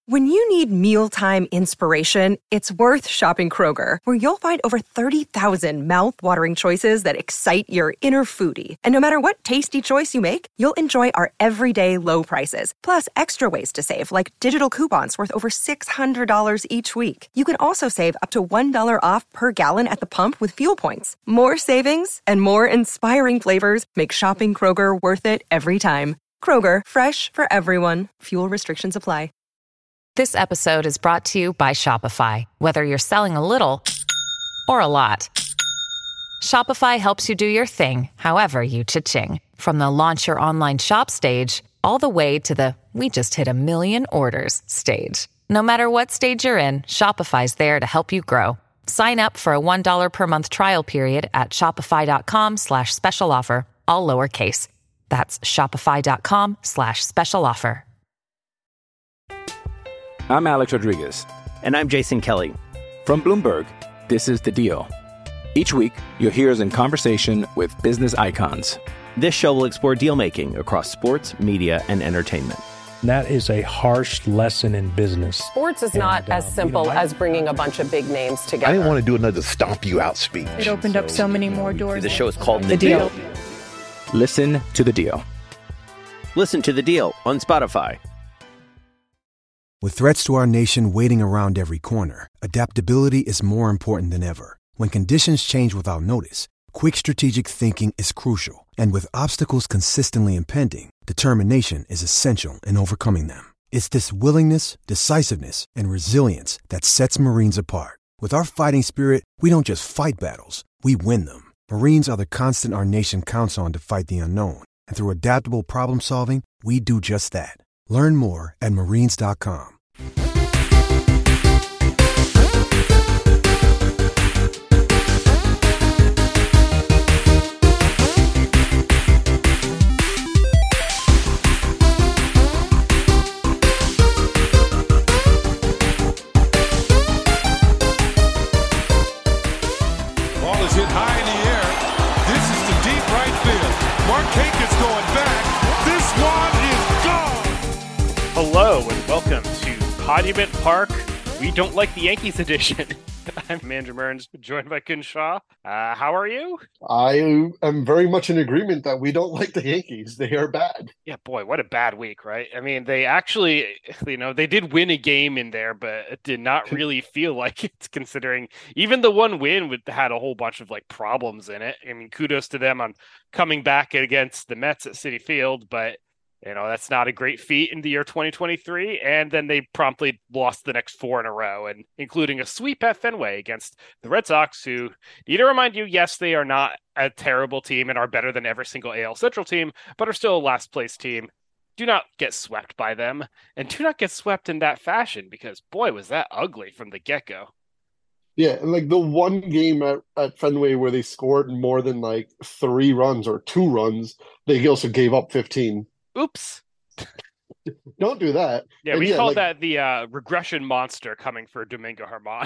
When you need mealtime inspiration, it's worth shopping Kroger, where you'll find over 30,000 mouth-watering choices that excite your inner foodie. And no matter what tasty choice you make, you'll enjoy our everyday low prices, plus extra ways to save, like digital coupons worth over $600 each week. You can also save up to $1 off per gallon at the pump with fuel points. More savings and more inspiring flavors make shopping Kroger worth it every time. Kroger, fresh for everyone. Fuel restrictions apply. This episode is brought to you by Shopify. Whether you're selling a little or a lot, Shopify helps you do your thing, however you cha-ching. From the launch your online shop stage, all the way to the we just hit 1 million orders stage. No matter what stage you're in, Shopify's there to help you grow. Sign up for a $1 per month trial period at shopify.com/special offer, all lowercase. That's shopify.com/special offer. I'm Alex Rodriguez. And I'm Jason Kelly. From Bloomberg, this is The Deal. Each week, you'll hear us in conversation with business icons. This show will explore deal-making across sports, media, and entertainment. That is a harsh lesson in business. Sports is not as simple as bringing a bunch of big names together. I didn't want to do another stomp you out speech. It opened up so many more doors. The show is called The Deal. Listen to The Deal. Listen to The Deal on Spotify. With threats to our nation waiting around every corner, adaptability is more important than ever. When conditions change without notice, quick strategic thinking is crucial. And with obstacles consistently impending, determination is essential in overcoming them. It's this willingness, decisiveness, and resilience that sets Marines apart. With our fighting spirit, we don't just fight battles, we win them. Marines are the constant our nation counts on to fight the unknown. And through adaptable problem solving, we do just that. Learn more at marines.com. Ball is hit high in the air. This is to deep right field. Marquette is going back. This one is gone. Hello and welcome to Monument Park. We don't like the Yankees edition. I'm Andrew Mearns, joined by Kun Shaw. How are you? I am very much in agreement that we don't like the Yankees. They are bad. Yeah, boy, what a bad week, right? I mean, they actually, they did win a game in there, but it did not really feel like it, considering even the one win had a whole bunch of problems in it. I mean, kudos to them on coming back against the Mets at Citi Field, but that's not a great feat in the year 2023. And then they promptly lost the next 4 in a row, and including a sweep at Fenway against the Red Sox, who need to remind you, yes, they are not a terrible team and are better than every single AL Central team, but are still a last place team. Do not get swept by them, and do not get swept in that fashion, because boy, was that ugly from the get-go. Yeah, and the one game at Fenway where they scored more than 3 runs or 2 runs, they also gave up 15. Oops. Don't do that. Yeah, we call that the regression monster coming for Domingo Germán.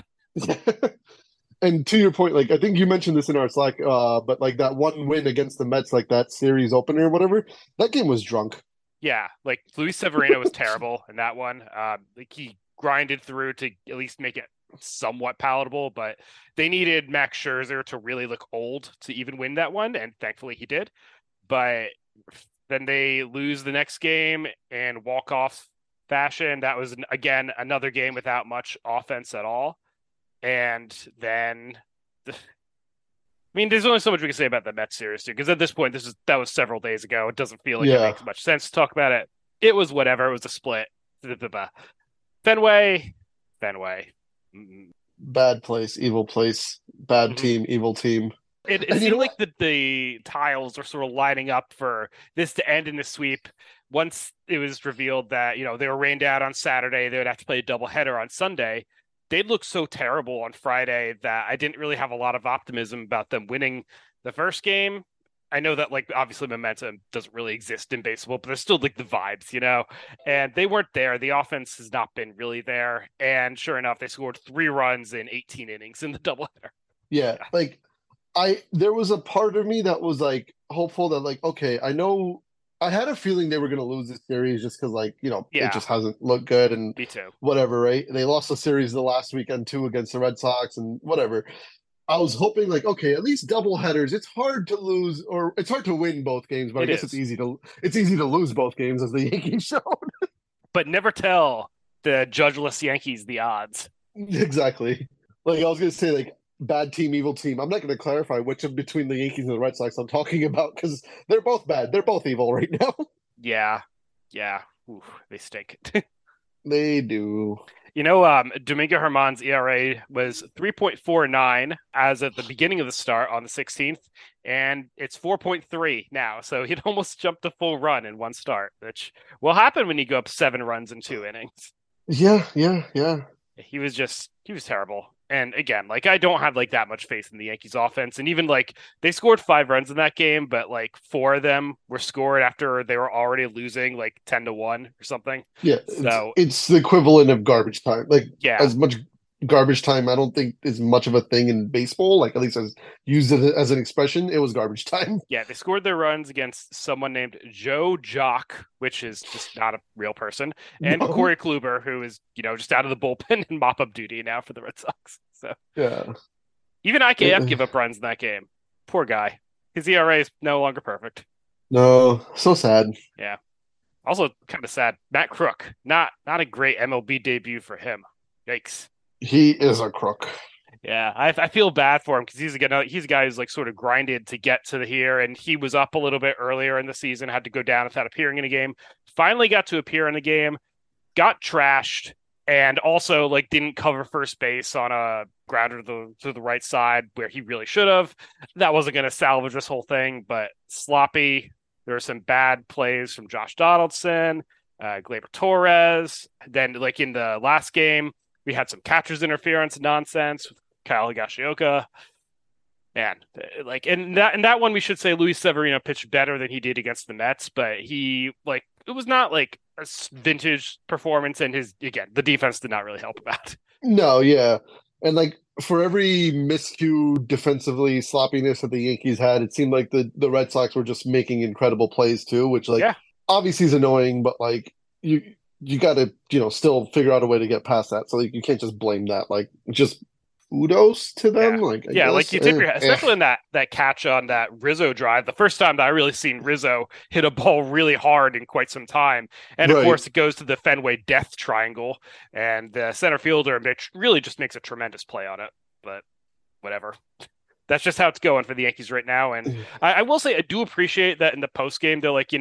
And to your point, I think you mentioned this in our Slack, but that one win against the Mets, that series opener or whatever, that game was drunk. Yeah, Luis Severino was terrible in that one. He grinded through to at least make it somewhat palatable, but they needed Max Scherzer to really look old to even win that one, and thankfully he did. But then they lose the next game in walk-off fashion. That was, again, another game without much offense at all. And then, there's only so much we can say about the Mets series, too, because at this point, that was several days ago. It doesn't feel like it makes much sense to talk about it. It was whatever. It was a split. Fenway. Bad place, evil place, bad team, evil team. It seemed like the tiles are sort of lining up for this to end in a sweep. Once it was revealed that, they were rained out on Saturday, they would have to play a doubleheader on Sunday. They'd look so terrible on Friday that I didn't really have a lot of optimism about them winning the first game. I know that, obviously momentum doesn't really exist in baseball, but there's still, the vibes, and they weren't there. The offense has not been really there. And sure enough, they scored 3 runs in 18 innings in the doubleheader. Yeah. There was a part of me that was hopeful that okay, I know I had a feeling they were going to lose this series just because, like, Yeah. it just hasn't looked good and Me too. whatever, right? They lost the series the last weekend too against the Red Sox and whatever. I was hoping, like, okay, at least double headers. It's hard to lose, or it's hard to win both games, but I guess it's easy to lose both games, as the Yankees showed. But never tell the judgeless Yankees the odds. Exactly. Like, I was going to say, like, bad team, evil team. I'm not going to clarify which of between the Yankees and the Red Sox I'm talking about because they're both bad. They're both evil right now. Yeah. Ooh, they stink. They do. Domingo Germán's ERA was 3.49 as at the beginning of the start on the 16th, and it's 4.3 now. So he'd almost jumped a full run in one start, which will happen when you go up 7 runs in 2 innings. Yeah. He was terrible. And again, like, I don't have like that much faith in the Yankees offense. And even like they scored 5 runs in that game, but like 4 of them were scored after they were already losing like 10-1 or something. Yeah. So it's the equivalent of garbage time. Like, yeah, as much garbage time, I don't think is much of a thing in baseball. Like, at least as used as an expression, it was garbage time. Yeah, they scored their runs against someone named Joe Jock, which is just not a real person, and Corey Kluber, who is, just out of the bullpen and mop-up duty now for the Red Sox. So yeah, even IKF give up runs in that game. Poor guy. His ERA is no longer perfect. No, so sad. Yeah. Also kind of sad. Matt Crook, not a great MLB debut for him. Yikes. He is a crook. Yeah, I feel bad for him because he's a guy who's like sort of grinded to get to here, and he was up a little bit earlier in the season, had to go down without appearing in a game. Finally got to appear in the game, got trashed, and also like didn't cover first base on a grounder to the right side where he really should have. That wasn't going to salvage this whole thing, but sloppy. There were some bad plays from Josh Donaldson, Gleyber Torres. Then like in the last game, we had some catcher's interference nonsense with Kyle Higashioka. Man, like in that one, we should say Luis Severino pitched better than he did against the Mets, but it was not like a vintage performance, and the defense did not really help him out. No, yeah. And like for every miscue defensively sloppiness that the Yankees had, it seemed like the Red Sox were just making incredible plays too, which obviously is annoying, but like you got to, still figure out a way to get past that. So like you can't just blame that. Like just kudos to them. Yeah. Like you tip your head, especially in that catch on that Rizzo drive. The first time that I really seen Rizzo hit a ball really hard in quite some time. And of course it goes to the Fenway death triangle, and the center fielder Mitch really just makes a tremendous play on it. But whatever. That's just how it's going for the Yankees right now. And I will say I do appreciate that in the post game they're like,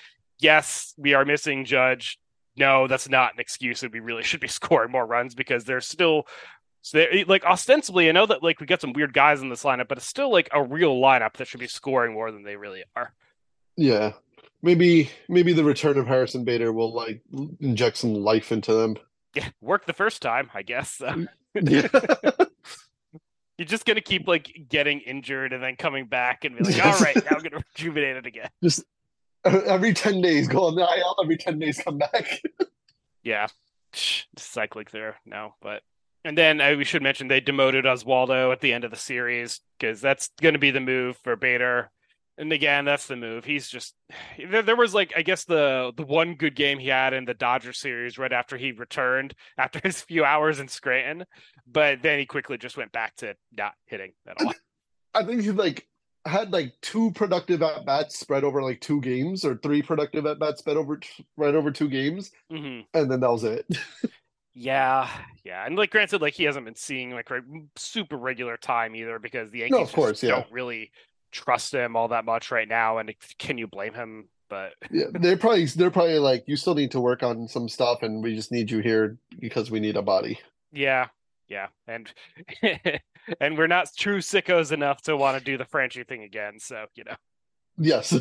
yes, we are missing Judge. No, that's not an excuse, and we really should be scoring more runs because they're still. So like ostensibly, I know that like we got some weird guys in this lineup, but it's still like a real lineup that should be scoring more than they really are. Yeah, maybe the return of Harrison Bader will like inject some life into them. Yeah, worked the first time, I guess. So. Yeah. You're just gonna keep like getting injured and then coming back and be like, all right, now I'm gonna rejuvenate it again. Just every 10 days go on the IL. Every 10 days come back. Yeah, just cycling through now, but. And then we should mention they demoted Oswaldo at the end of the series because that's going to be the move for Bader. And again, that's the move. He's just there was like, I guess the one good game he had in the Dodger series right after he returned after his few hours in Scranton. But then he quickly just went back to not hitting at all. I think he had 2 productive at bats spread over 2 games, or 3 productive at bats spread over 2 games. Mm-hmm. And then that was it. Yeah. And granted, he hasn't been seeing super regular time either because the Yankees don't really trust him all that much right now. And can you blame him? But yeah, they're probably like, you still need to work on some stuff, and we just need you here because we need a body. Yeah, and and we're not true sickos enough to want to do the Franchi thing again. So Yes,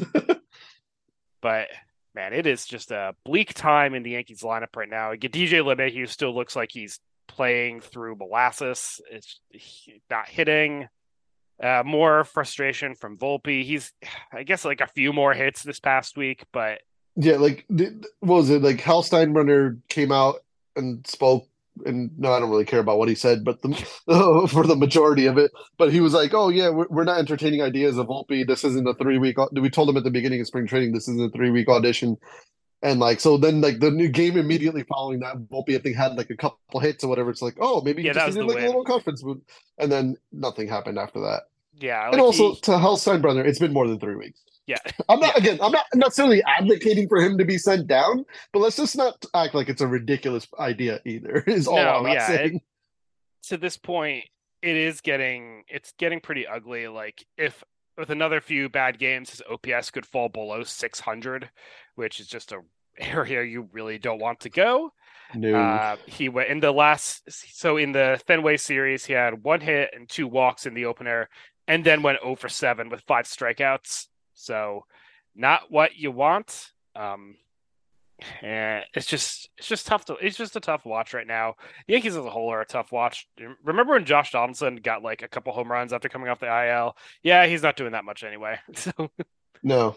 but. Man, it is just a bleak time in the Yankees lineup right now. DJ LeMahieu still looks like he's playing through molasses. It's not hitting. More frustration from Volpe. He's, I guess, a few more hits this past week, but yeah, what was it? Hal Steinbrenner came out and spoke and no, I don't really care about what he said, but for the majority of it. But he was like, "Oh yeah, we're not entertaining ideas of Volpe. This isn't a 3-week." We told him at the beginning of spring training, this isn't a 3-week audition. And like, so then like the new game immediately following that, Volpe I think had like a couple hits or whatever. It's like, oh, maybe he just needed like a little conference move, and then nothing happened after that. Yeah, like and also to Hal Steinbrenner, it's been more than 3 weeks. Yeah, I'm not necessarily advocating for him to be sent down, but let's just not act like it's a ridiculous idea either. Is all I'm saying. To this point, it's getting pretty ugly. Like if with another few bad games, his OPS could fall below 600, which is just a area you really don't want to go. No. He went in in the Fenway series, he had 1 hit and 2 walks in the opener, and then went 0 for 7 with 5 strikeouts. So not what you want. And it's just tough it's just a tough watch right now. The Yankees as a whole are a tough watch. Remember when Josh Donaldson got like a couple home runs after coming off the IL? Yeah, he's not doing that much anyway. So no.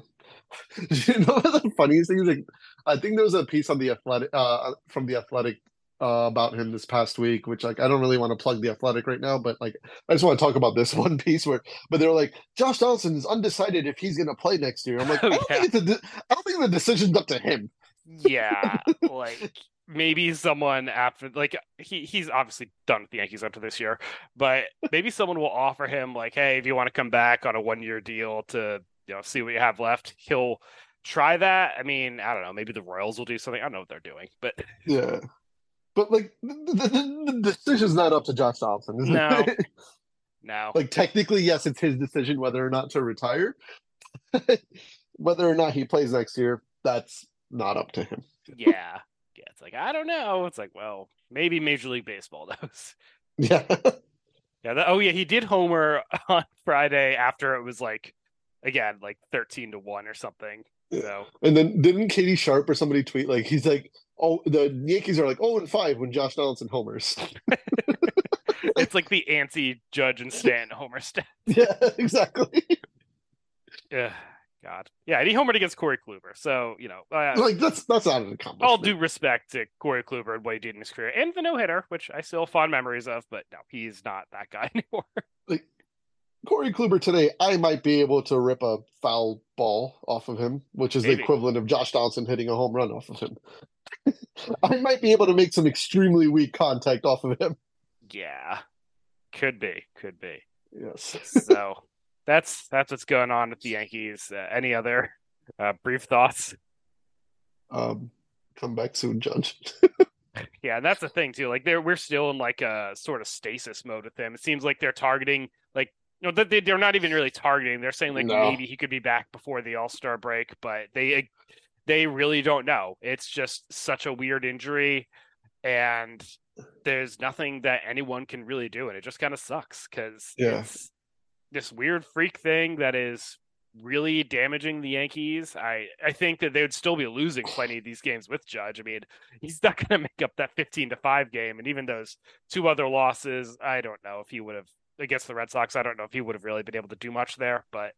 You know the funniest thing is, like, I think there was a piece on the Athletic from the Athletic about him this past week, which like I don't really want to plug the Athletic right now, but like I just want to talk about this one piece but they're like, Josh Donaldson is undecided if he's going to play next year. I'm like, I don't think the decision's up to him. Yeah, like maybe someone after, like he's obviously done with the Yankees after this year, but maybe someone will offer him like, hey, if you want to come back on a 1-year deal to see what you have left, he'll try that. I mean, I don't know, maybe the Royals will do something. I don't know what they're doing, but yeah. But like the decision's not up to Josh Donaldson, is it? No. Like technically, yes, it's his decision whether or not to retire. Whether or not he plays next year, that's not up to him. Yeah. It's like, I don't know. It's like, well, maybe Major League Baseball knows. Yeah. Yeah. He did homer on Friday after it was like, again, like 13-1 or something. So. And then didn't Katie Sharp or somebody tweet like he's like, oh, the Yankees are like 0-5 when Josh Donaldson homers. It's like the anti-Judge and Stanton homer stat. Yeah, exactly. Yeah, God. Yeah, and he homered against Corey Kluber. So, like that's not an accomplishment. All due respect to Corey Kluber and what he did in his career, and the no-hitter, which I still have fond memories of, but no, he's not that guy anymore. Like Corey Kluber today, I might be able to rip a foul ball off of him, which is the equivalent of Josh Donaldson hitting a home run off of him. I might be able to make some extremely weak contact off of him. Yeah, could be. Yes. So that's what's going on with the Yankees. Any other brief thoughts? Come back soon, Judge. Yeah, and that's the thing too. Like we're still in like a sort of stasis mode with him. It seems like they're targeting they're not even really targeting. They're saying like maybe he could be back before the All-Star break, but they really don't know. It's just such a weird injury, and there's nothing that anyone can really do, and it just kind of sucks because it's this weird freak thing that is really damaging the Yankees. I think that they would still be losing plenty of these games with Judge. I mean, he's not going to make up that 15-5 game, and even those 2 other losses, I don't know if he would have against the Red Sox. I don't know if he would have really been able to do much there, but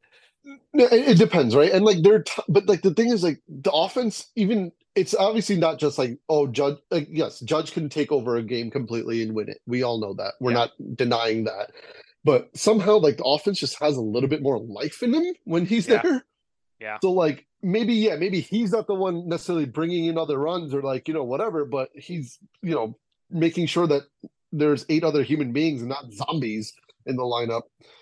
it depends, right? And like but like the thing is, like the offense, even it's obviously not just like, oh, Judge. Like, yes, Judge can take over a game completely and win it. We all know that. We're not denying that. But somehow, like the offense just has a little bit more life in him when he's there. Yeah. So like maybe he's not the one necessarily bringing in other runs or like whatever, but he's making sure that there's 8 other human beings and not zombies in the lineup.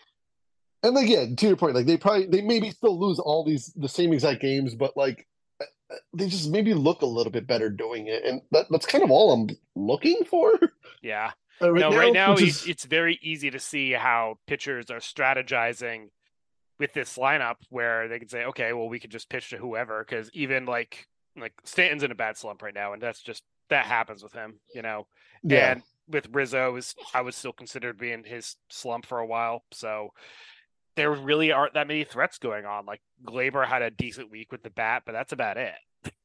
And like, yeah, to your point, like they maybe still lose all the same exact games, but like they just maybe look a little bit better doing it, and that's kind of all I'm looking for. Yeah. Right now it's very easy to see how pitchers are strategizing with this lineup where they can say, okay, well, we could just pitch to whoever, because even like Stanton's in a bad slump right now, and that happens with him, Yeah. And with Rizzo, I would still consider being his slump for a while. So there really aren't that many threats going on. Like Gleyber had a decent week with the bat, but that's about it.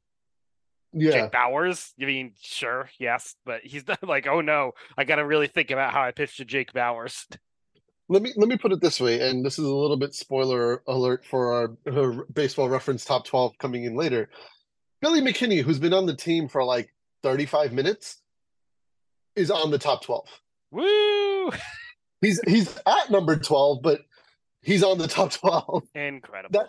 Yeah. Jake Bauers, I mean, sure, yes, but he's not like, oh no, I got to really think about how I pitch to Jake Bauers. Let me put it this way, and this is a little bit spoiler alert for our Baseball Reference Top 12 coming in later. Billy McKinney, who's been on the team for like 35 minutes, is on the top 12. Woo! He's at number 12, but he's on the top 12. Incredible.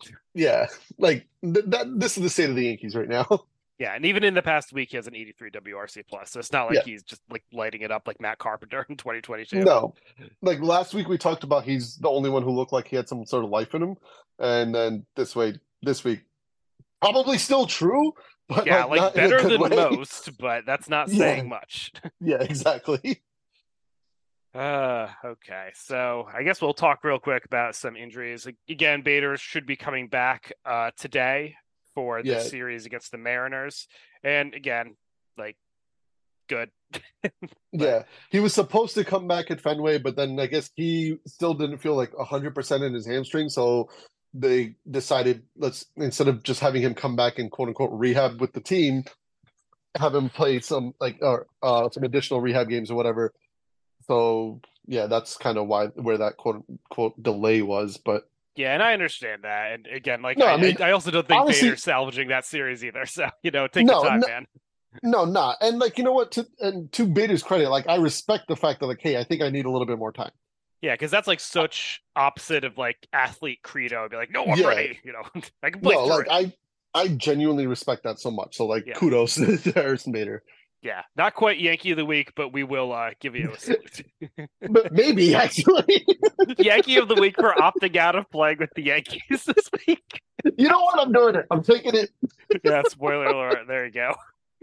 This is the state of the Yankees right now. Yeah, and even in the past week, he has an 83 WRC plus, so it's not like he's just like lighting it up like Matt Carpenter in 2022. No, like last week we talked about he's the only one who looked like he had some sort of life in him, and then this week, probably still true. But like better than most, but that's not saying much. Yeah, exactly. Okay, so I guess we'll talk real quick about some injuries. Again, Bader should be coming back today for the series against the Mariners. And again, like, good. Yeah, he was supposed to come back at Fenway, but then I guess he still didn't feel like 100% in his hamstring. So they decided, instead of just having him come back and quote unquote rehab with the team, have him play some additional rehab games or whatever. So yeah, that's kind of where that quote unquote delay was. But yeah, and I understand that. And again, like, no, I also don't think honestly, Bader's salvaging that series either. So, take your time, man. No, not. And like, you know what? To Bader's credit, like, I respect the fact that, like, hey, I think I need a little bit more time. Yeah, because that's like such opposite of like athlete credo. I'd be like, no, I'm ready. I can play. No, like I genuinely respect that so much. So like, kudos to Harrison Bader. Yeah, not quite Yankee of the week, but we will give you a salute. But maybe, actually. Yankee of the week for opting out of playing with the Yankees this week. You know what? I'm doing it. I'm taking it. Yeah, spoiler alert. There you go.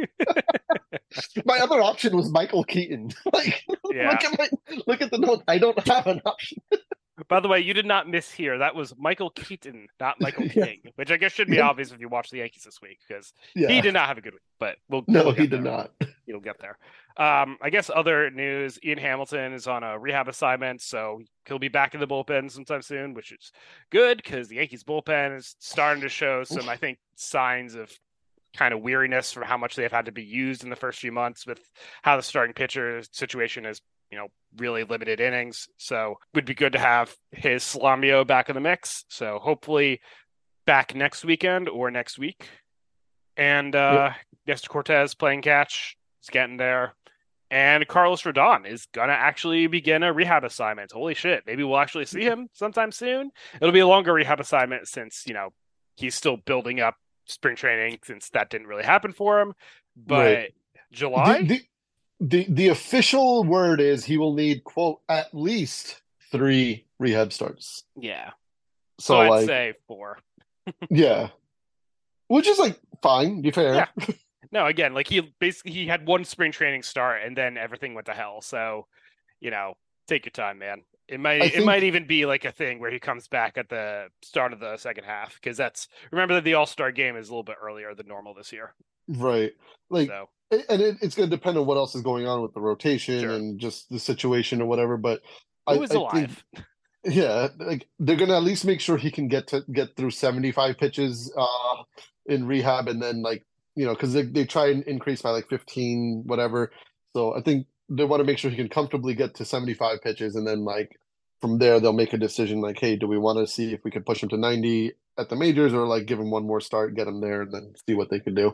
My other option was Michael Keaton. Like, look at the note. I don't have an option. By the way, you did not mishear. That was Michael Keaton, not Michael King, which I guess should be obvious if you watch the Yankees this week, because he did not have a good week. But he did not. He'll get there. I guess other news: Ian Hamilton is on a rehab assignment, so he'll be back in the bullpen sometime soon, which is good because the Yankees bullpen is starting to show some, I think, signs of kind of weariness from how much they've had to be used in the first few months with how the starting pitcher situation is. Really limited innings. So would be good to have his Salamio back in the mix. So hopefully back next weekend or next week. And Nestor Cortez playing catch is getting there. And Carlos Rodon is going to actually begin a rehab assignment. Holy shit. Maybe we'll actually see him sometime soon. It'll be a longer rehab assignment since, he's still building up spring training since that didn't really happen for him. But July? The official word is he will need, quote, at least 3 rehab starts. Yeah. So I'd say 4. Yeah. Which is like fine, to be fair. Yeah. No, again, like he had 1 spring training start and then everything went to hell. So, take your time, man. It might even be like a thing where he comes back at the start of the second half, because remember that the All-Star game is a little bit earlier than normal this year. Right. And it's going to depend on what else is going on with the rotation and just the situation or whatever. But who is alive? Like they're going to at least make sure he can get through 75 pitches in rehab, and then because they try and increase by like 15 whatever. So I think they want to make sure he can comfortably get to 75 pitches, and then like from there they'll make a decision like, hey, do we want to see if we can push him to 90 at the majors, or like give him one more start, get him there, and then see what they can do.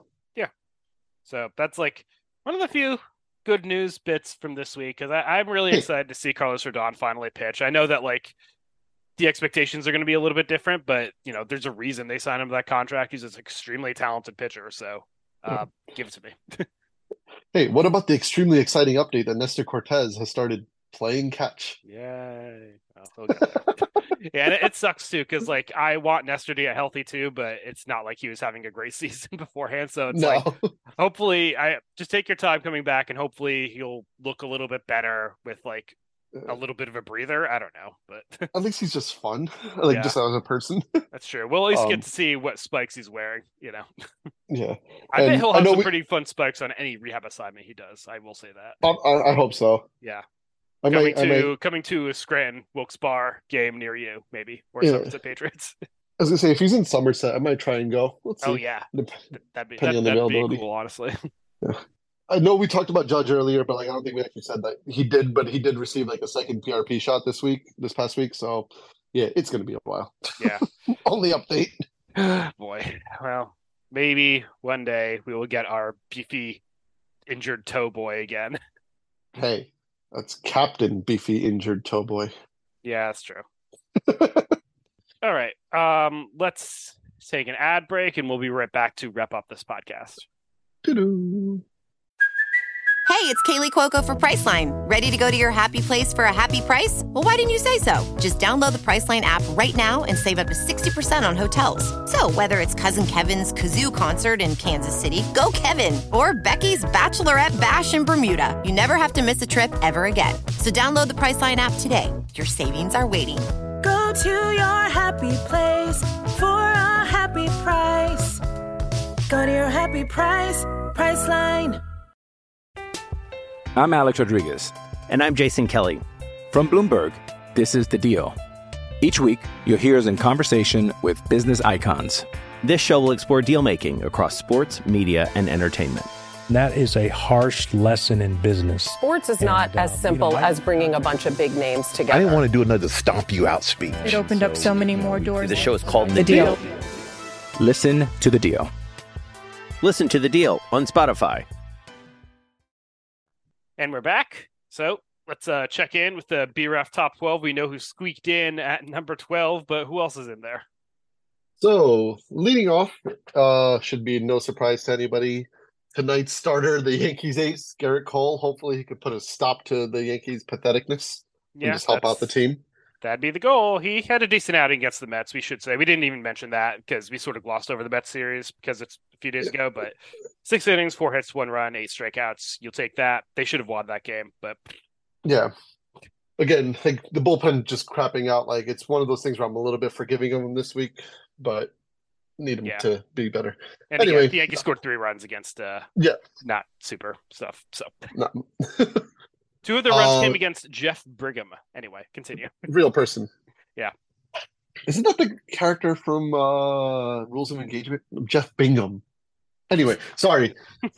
So that's like one of the few good news bits from this week, because I'm really excited to see Carlos Rodon finally pitch. I know that like the expectations are going to be a little bit different, but there's a reason they signed him to that contract. He's an extremely talented pitcher, so give it to me. Hey, what about the extremely exciting update that Nestor Cortez has started playing catch? Yay. Yeah, and it sucks too, because like I want Nestor to get healthy too, but it's not like he was having a great season beforehand. So it's like, hopefully, I just take your time coming back, and hopefully he'll look a little bit better with like a little bit of a breather. I don't know, but at least he's just fun, just as a person. That's true. We'll at least get to see what spikes he's wearing. Yeah, I bet he'll have some pretty fun spikes on any rehab assignment he does. I will say that. I hope so. Yeah. Coming to a Scranton Wilkes Barre game near you, maybe, or Somerset Patriots. I was gonna say, if he's in Somerset, I might try and go. Let's see. Oh yeah, that'd be cool, honestly. Yeah. I know we talked about Judge earlier, but like I don't think we actually said that he did. But he did receive like a second PRP shot this past week. So yeah, it's gonna be a while. Yeah. Only update. Boy, well, maybe one day we will get our beefy injured toe boy again. Hey, that's Captain Beefy Injured Toe Boy. Yeah, that's true. All right. Let's take an ad break and we'll be right back to wrap up this podcast. Doo-doo. Hey, it's Kaylee Cuoco for Priceline. Ready to go to your happy place for a happy price? Well, why didn't you say so? Just download the Priceline app right now and save up to 60% on hotels. So whether it's Cousin Kevin's Kazoo Concert in Kansas City, go Kevin, or Becky's Bachelorette Bash in Bermuda, you never have to miss a trip ever again. So download the Priceline app today. Your savings are waiting. Go to your happy place for a happy price. Go to your happy price, Priceline. I'm Alex Rodriguez. And I'm Jason Kelly. From Bloomberg, this is The Deal. Each week, you'll hear us in conversation with business icons. This show will explore deal-making across sports, media, and entertainment. That is a harsh lesson in business. Sports is not as simple as bringing a bunch of big names together. I didn't want to do another stomp you out speech. It opened up so many more doors. The show is called The Deal. Listen to The Deal. Listen to The Deal on Spotify. And we're back. So let's check in with the BREF Top 12. We know who squeaked in at number 12, but who else is in there? So, leading off, should be no surprise to anybody. Tonight's starter, the Yankees ace, Garrett Cole. Hopefully he could put a stop to the Yankees' patheticness and just help out the team. That'd be the goal. He had a decent outing against the Mets, we should say. We didn't even mention that because we sort of glossed over the Mets series because it's a few days ago. But 6 innings, 4 hits, 1 run, 8 strikeouts. You'll take that. They should have won that game, but yeah. Again, like the bullpen just crapping out. Like it's one of those things where I'm a little bit forgiving of them this week, but need them to be better. And anyway, the Yankees scored 3 runs against not super stuff. So no. 2 of the runs came against Jeff Brigham. Anyway, continue. Real person. Yeah. Isn't that the character from Rules of Engagement? Jeff Bingham. Anyway, sorry.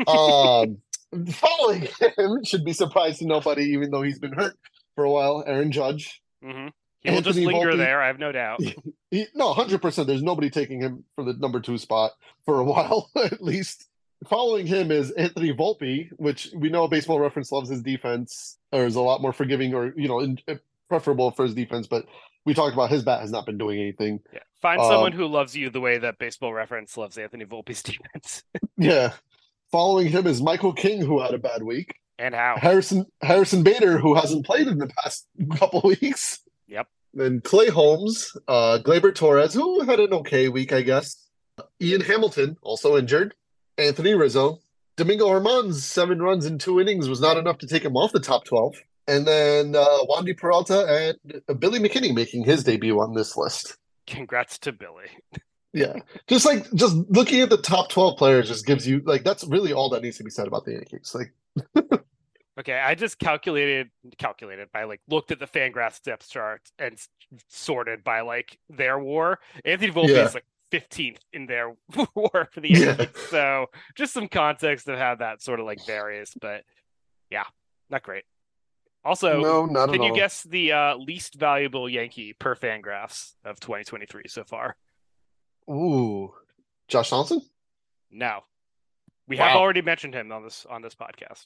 Following him should be surprise to nobody, even though he's been hurt for a while. Aaron Judge. Mm-hmm. He will just linger there, I have no doubt. No, 100%. There's nobody taking him for the number 2 spot for a while, at least. Following him is Anthony Volpe, which we know Baseball Reference loves his defense, or is a lot more forgiving, or preferable for his defense. But we talked about his bat has not been doing anything. Yeah, find someone who loves you the way that Baseball Reference loves Anthony Volpe's defense. Yeah. Following him is Michael King, who had a bad week, and how Harrison Bader, who hasn't played in the past couple weeks. Yep. Then Clay Holmes, Gleyber Torres, who had an okay week, I guess. Ian Hamilton, also injured. Anthony Rizzo. Domingo Germán's 7 runs in 2 innings was not enough to take him off the top 12. And then Wandy Peralta and Billy McKinney making his debut on this list. Congrats to Billy. Yeah. Just looking at the top 12 players just gives you, that's really all that needs to be said about the Yankees. Okay, I just calculated by looked at the Fangraphs depth chart and sorted by their WAR. Anthony Volpe is 15th in their WAR for the Yankees. So just some context of how that sort of varies, but yeah, not great. Also, no, not can at you all. guess the least valuable Yankee per Fangraphs of 2023 so far? Ooh, Josh Johnson? No, we have already mentioned him on this podcast.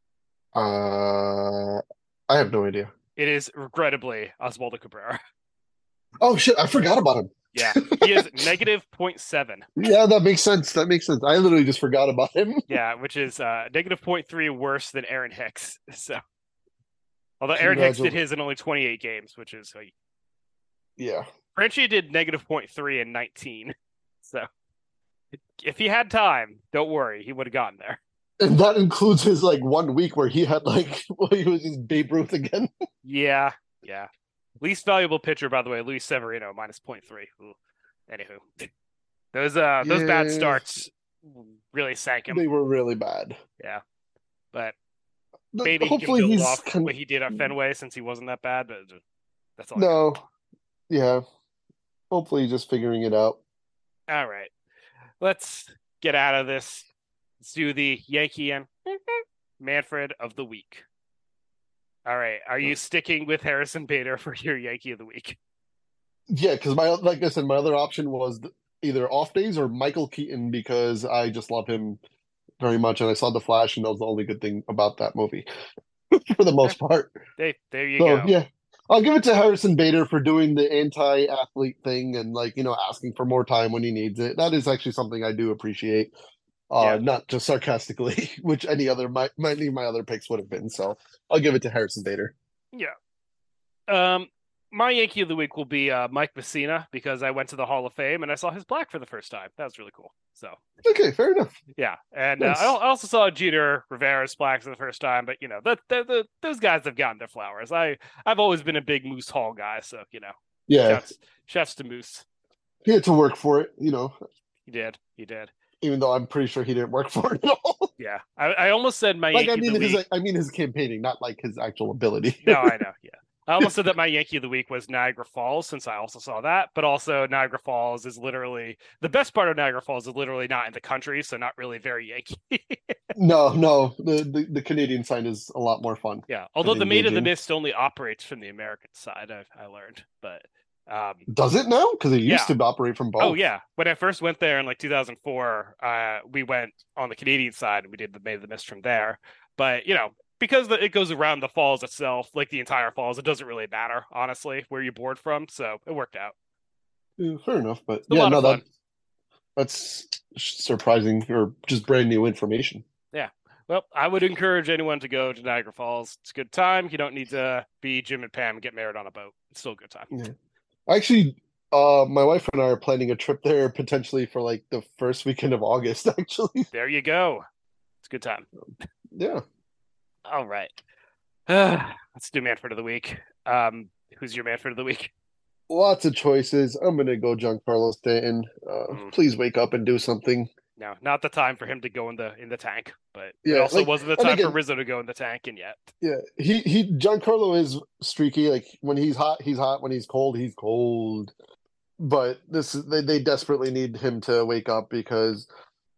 I have no idea. It is regrettably Oswaldo Cabrera. Oh shit, I forgot about him. Yeah, he is negative 0.7. Yeah, that makes sense. I literally just forgot about him. Yeah, which is negative 0.3 worse than Aaron Hicks. So, although Aaron Hicks did his in only 28 games, which is yeah. Frenchie did negative 0.3 in 19. So, if he had time, don't worry, he would have gotten there. And that includes his 1 week where he had he was just Babe Ruth again. Yeah. Least valuable pitcher, by the way, Luis Severino, minus 0.3. Ooh. Anywho, those bad starts really sank him. They were really bad. Yeah, but maybe hopefully he can build he's off what he did at Fenway since he wasn't that bad. But that's all. No, yeah. Hopefully, he's just figuring it out. All right, let's get out of this. Let's do the Yankee and Manfred of the week. All right. Are you sticking with Harrison Bader for your Yankee of the week? Yeah, because my other option was either off days or Michael Keaton because I just love him very much, and I saw The Flash, and that was the only good thing about that movie. for the most part. There you go. Yeah, I'll give it to Harrison Bader for doing the anti-athlete thing and like, asking for more time when he needs it. That is actually something I do appreciate. Not just sarcastically, which any other my other picks would have been. So I'll give it to Harrison Bader. Yeah. My Yankee of the week will be Mike Messina, because I went to the Hall of Fame and I saw his plaque for the first time. That was really cool. So okay, fair enough. Yeah, and nice. I also saw Jeter Rivera's plaque for the first time. But those guys have gotten their flowers. I've always been a big Moose Hall guy, so Yeah, shouts to Moose. He had to work for it, He did. Even though I'm pretty sure he didn't work for it at all. Yeah, I almost said my Yankee of the week. I mean his campaigning, not like his actual ability. No, I know. Yeah. I almost said that my Yankee of the week was Niagara Falls, since I also saw that. But also Niagara Falls is literally the best part of Niagara Falls is literally not in the country, so not really very Yankee. No, the Canadian side is a lot more fun. Yeah, although the Maid of the Mist only operates from the American side, I learned. But does it now? Because it used to operate from both. Oh yeah, when I first went there in like 2004, we went on the Canadian side and we did the Maid of the Mist from there. But because it goes around the falls itself, like the entire falls, it doesn't really matter, honestly, where you board from. So it worked out. Yeah, fair enough. But yeah, that's surprising or just brand new information. Yeah. Well, I would encourage anyone to go to Niagara Falls. It's a good time. You don't need to be Jim and Pam and get married on a boat. It's still a good time. Yeah. Actually, my wife and I are planning a trip there potentially for like the first weekend of August, actually. There you go. It's a good time. Yeah. All right. Let's do Manfred of the Week. Who's your Manfred of the Week? Lots of choices. I'm going to go Giancarlo Stanton. Please wake up and do something. No, not the time for him to go in the tank, but yeah, it also wasn't the time for Rizzo to go in the tank, and yet. Yeah, Giancarlo is streaky. Like when he's hot, he's hot. When he's cold, he's cold. But they desperately need him to wake up, because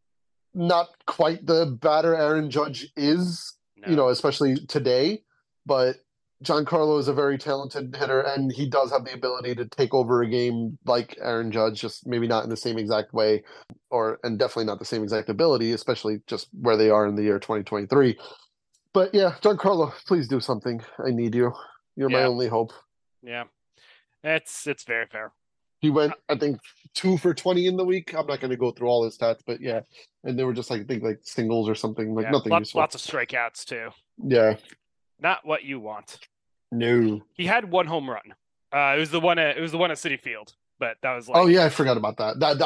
not quite the batter Aaron Judge is. No. Especially today, but Giancarlo is a very talented hitter, and he does have the ability to take over a game like Aaron Judge, just maybe not in the same exact way, and definitely not the same exact ability, especially just where they are in the year 2023. But yeah, Giancarlo, please do something. I need you. You're my only hope. Yeah, it's very fair. He went, I think, 2 for 20 in the week. I'm not going to go through all his stats, but yeah. And they were just like, I think like singles or something, like nothing useful. Lots of strikeouts too. Yeah. Not what you want. No. He had 1 home run. It was the one at Citi Field, but that was like. Oh yeah, I forgot about that. That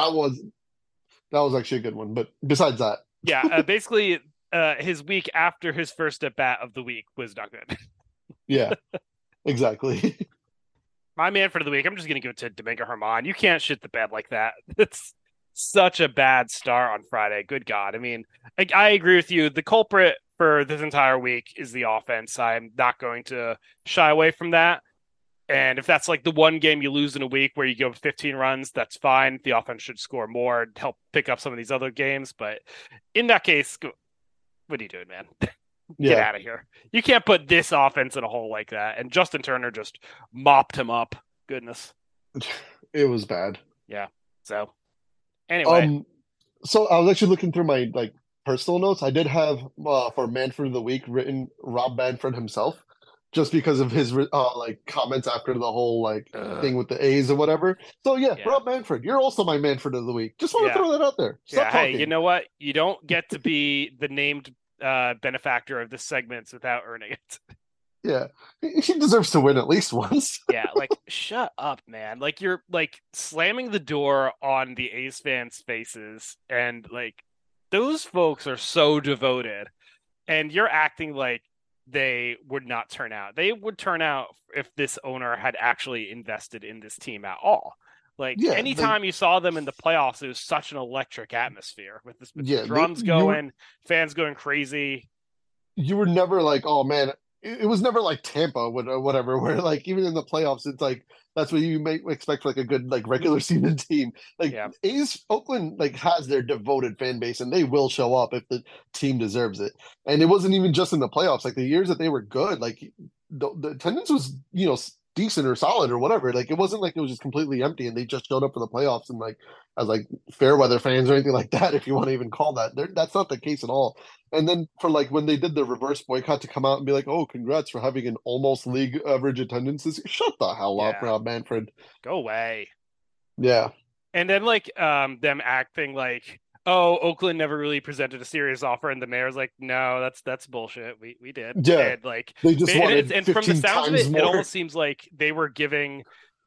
was actually a good one. But besides that. Yeah, basically his week after his first at bat of the week was not good. Yeah. Exactly. My Manfred of the week, I'm just going to give it to Domingo Germán. You can't shit the bed like that. It's such a bad start on Friday. Good God. I mean, I agree with you. The culprit for this entire week is the offense. I'm not going to shy away from that. And if that's like the one game you lose in a week where you go 15 runs, that's fine. The offense should score more and help pick up some of these other games. But in that case, what are you doing, man? Get out of here. You can't put this offense in a hole like that. And Justin Turner just mopped him up. Goodness. It was bad. Yeah. So anyway. So I was actually looking through my like personal notes. I did have for Manfred of the Week written Rob Manfred himself, just because of his like comments after the whole like thing with the A's or whatever. So yeah, Rob Manfred, you're also my Manfred of the Week. Just want to throw that out there. Stop talking. Hey, you know what? You don't get to be the named benefactor of this segment without earning it. Yeah, he deserves to win at least once. Yeah, like shut up, man. Like you're like slamming the door on the A's fans' faces, and like those folks are so devoted, and you're acting like they would not turn out. They would turn out if this owner had actually invested in this team at all. Like anytime you saw them in the playoffs, it was such an electric atmosphere with the drums going, fans going crazy. You were never like, oh man, it was never like Tampa or whatever, where like even in the playoffs, it's like that's what you may expect for like a good like regular season team. Like A's Oakland like has their devoted fan base, and they will show up if the team deserves it. And it wasn't even just in the playoffs. Like the years that they were good, like the attendance was decent or solid or whatever. Like, it wasn't like it was just completely empty and they just showed up for the playoffs and like as like fair weather fans or anything like that, if you want to even call that. That's not the case at all. And then for like when they did the reverse boycott to come out and be like, oh, congrats for having an almost league average attendance, shut the hell up, Rob Manfred. Go away. Yeah. And then like them acting like, oh, Oakland never really presented a serious offer, and the mayor's like, no, that's bullshit. We did. Yeah. And like they just wanted and from the sounds of it, more. it almost seems like they were giving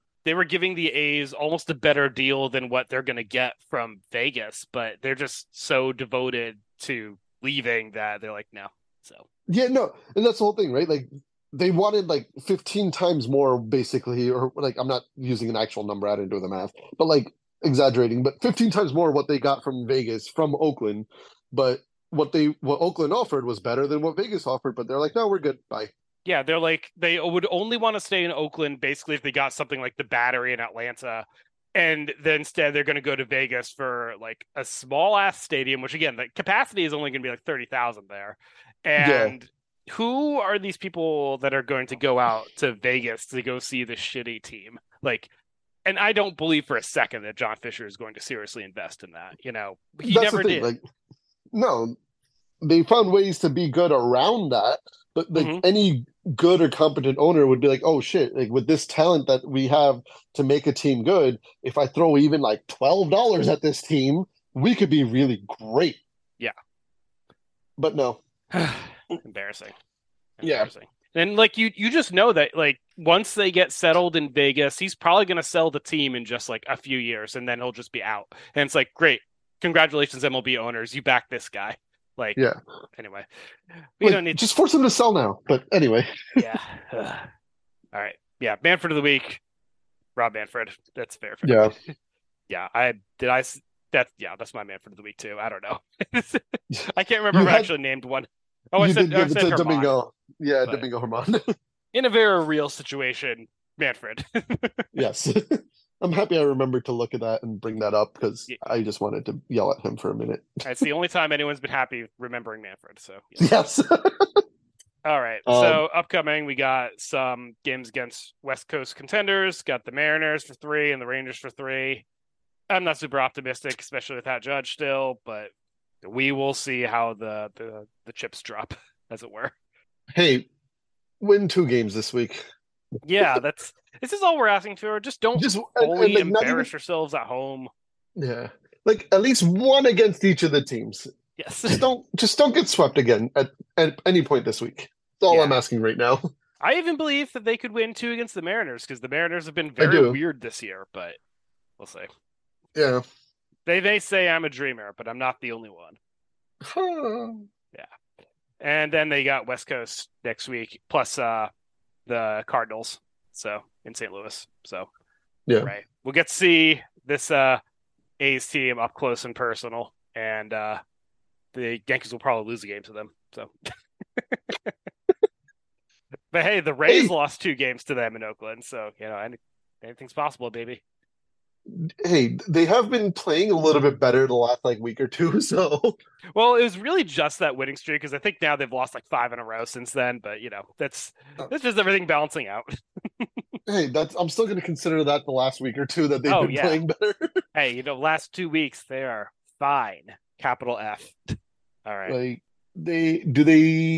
the A's almost a better deal than what they're gonna get from Vegas, but they're just so devoted to leaving that they're like, no. So yeah, no, and that's the whole thing, right? Like they wanted like 15 times more, basically, or like I'm not using an actual number, I didn't do the math, but like exaggerating, but 15 times more what they got from Vegas from Oakland, but what Oakland offered was better than what Vegas offered, but they're like, no, we're good, bye. Yeah, they're like, they would only want to stay in Oakland basically if they got something like the Battery in Atlanta, and then instead they're going to go to Vegas for like a small ass stadium, which again the capacity is only going to be like 30,000 there, and who are these people that are going to go out to Vegas to go see the shitty team? Like, and I don't believe for a second that John Fisher is going to seriously invest in that. You know, he never did. Like, no, they found ways to be good around that, but like any good or competent owner would be like, oh shit, like with this talent that we have to make a team good, if I throw even like $12 at this team, we could be really great. Yeah. But no. Embarrassing. Yeah. And like you just know that like once they get settled in Vegas, he's probably going to sell the team in just like a few years, and then he'll just be out. And it's like, great, congratulations, MLB owners, you back this guy. Like, yeah. Anyway, we don't need just force him to sell now. But anyway, yeah. All right, yeah. Manfred of the week, Rob Manfred. That's fair. Yeah. Yeah. That's my Manfred of the week too. I don't know. I can't remember if I actually named one. Oh, I said Domingo. Yeah, but Domingo Germán. In a very real situation, Manfred. Yes. I'm happy I remembered to look at that and bring that up because I just wanted to yell at him for a minute. It's the only time anyone's been happy remembering Manfred. So yes. All right. So upcoming, we got some games against West Coast contenders. Got the Mariners for 3 and the Rangers for 3. I'm not super optimistic, especially without Judge still, but we will see how the chips drop, as it were. Hey, win 2 games this week. Yeah, this is all we're asking for. Just don't fully embarrass yourselves at home. Yeah, like at least one against each of the teams. Yes, just don't get swept again at any point this week. That's all I'm asking right now. I even believe that they could win 2 against the Mariners because the Mariners have been very weird this year, but we'll see. Yeah, they say I'm a dreamer, but I'm not the only one. Yeah, and then they got West Coast next week, plus the Cardinals. So in St. Louis. So yeah, right. We'll get to see this A's team up close and personal, and the Yankees will probably lose a game to them. So, but hey, the Rays lost 2 games to them in Oakland, so you know anything's possible, baby. Hey, they have been playing a little bit better the last week or 2. So, well, it was really just that winning streak because I think now they've lost 5 in a row since then. But you know, that's just everything balancing out. Hey, I'm still going to consider that the last week or 2 that they've been playing better. Hey, last 2 weeks they are fine. Capital F. All right. Like do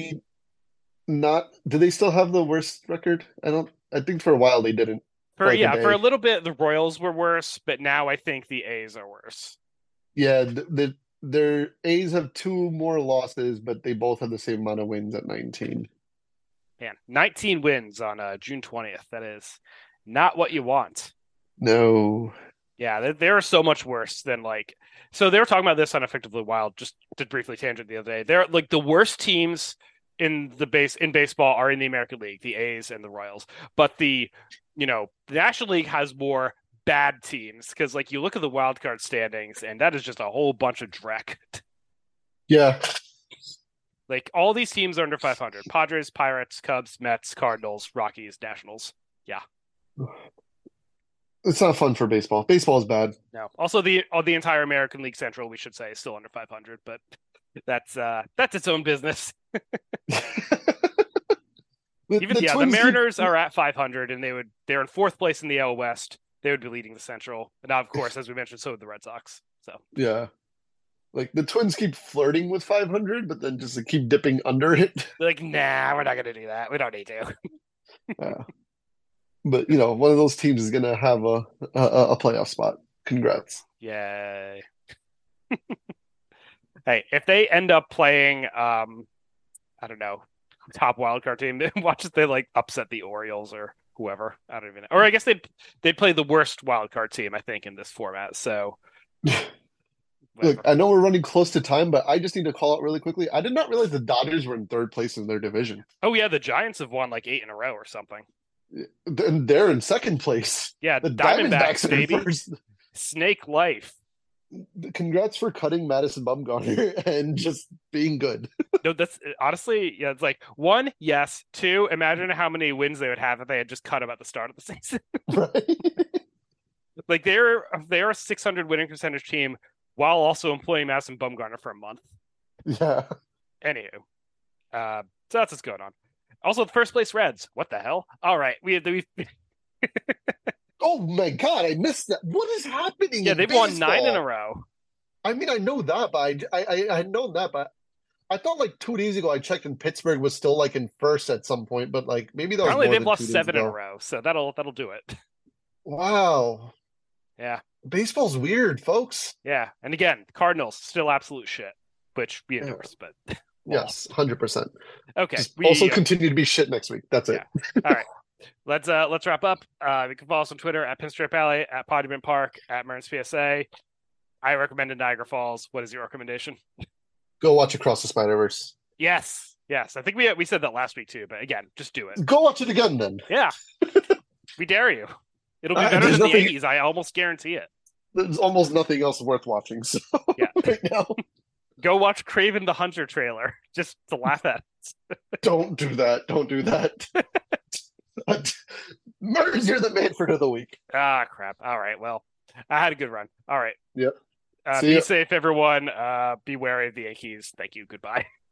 they still have the worst record? I think for a while they didn't. For a little bit the Royals were worse, but now I think the A's are worse. Yeah, their A's have 2 more losses, but they both have the same amount of wins at 19. Man, 19 wins on June 20th. That is not what you want. No. Yeah, they're so much worse than so they were talking about this on Effectively Wild, just to briefly tangent the other day. They're the worst teams in baseball are in the American League, the A's and the Royals. But the National League has more bad teams because you look at the wild card standings and that is just a whole bunch of dreck. Yeah. All these teams are under 500. Padres, Pirates, Cubs, Mets, Cardinals, Rockies, Nationals. Yeah. It's not fun for baseball. Baseball is bad. No. Also, the entire American League Central, we should say, is still under 500, but that's its own business. The Mariners are at 500, and they're in fourth place in the AL West. They would be leading the Central. And now, of course, as we mentioned, so would the Red Sox. So yeah, like the Twins keep flirting with 500, but then just keep dipping under it. They're like, nah, we're not going to do that. We don't need to. Yeah. But one of those teams is going to have a playoff spot. Congrats! Yay! Hey, if they end up playing, I don't know, top wildcard team, watch if they upset the Orioles or whoever. I don't even know. Or I guess they'd play the worst wildcard team, I think, in this format. So, look, I know we're running close to time, but I just need to call out really quickly. I did not realize the Dodgers were in third place in their division. Oh yeah, the Giants have won 8 in a row or something. And they're in second place. Yeah, the Diamondbacks baby. Snake life. Congrats for cutting Madison Bumgarner and just being good. No, that's honestly, yeah, it's 1, yes. 2, imagine how many wins they would have if they had just cut him at the start of the season. Right. They're a 600 winning percentage team while also employing Madison Bumgarner for a month. Yeah. Anywho, so that's what's going on. Also, the first place Reds. What the hell? All right, we Oh my God, I missed that. What is happening? Yeah, they've won 9 in a row. I mean, I know that, but I had known that, but I thought 2 days ago I checked and Pittsburgh was still in first at some point, but maybe that was Apparently more they've than lost 2 days 7 in ago. a row, so that'll do it. Wow. Yeah. Baseball's weird, folks. Yeah, and again, Cardinals still absolute shit, which we endorse, but yes, 100%. Okay. Also continue to be shit next week. That's it. All right. Let's wrap up. You can follow us on Twitter at Pinstripe Alley, at Podman Park, at Merns PSA. I recommended Niagara Falls. What is your recommendation? Go watch Across the Spider-Verse. Yes. I think we said that last week too, but again, just do it. Go watch it again then. Yeah. We dare you. It'll be better than the Yankees. I almost guarantee it. There's almost nothing else worth watching. So yeah. Right now. Go watch Kraven the Hunter trailer just to laugh at it. Don't do that. Don't do that. Merz, you're the man for the week. Ah, crap. All right. Well, I had a good run. All right. Yep. Be safe, everyone. Be wary of the Yankees. Thank you. Goodbye.